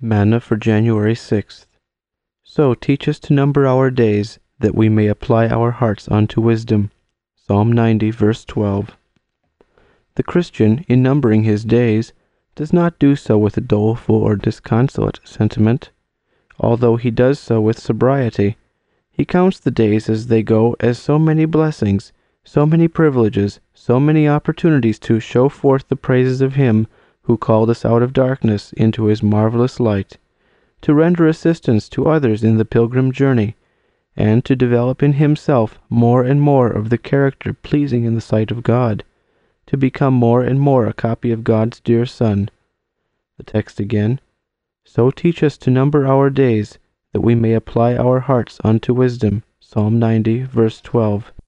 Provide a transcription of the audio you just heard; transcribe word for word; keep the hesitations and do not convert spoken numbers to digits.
Manna for January sixth. So teach us to number our days, that we may apply our hearts unto wisdom. Psalm ninety, verse twelve. The Christian, in numbering his days, does not do so with a doleful or disconsolate sentiment, although he does so with sobriety. He counts the days as they go as so many blessings, so many privileges, so many opportunities to show forth the praises of Him who called us out of darkness into His marvelous light, to render assistance to others in the pilgrim journey, and to develop in himself more and more of the character pleasing in the sight of God, to become more and more a copy of God's dear Son. The text again, so teach us to number our days, that we may apply our hearts unto wisdom. Psalm ninety, verse twelve.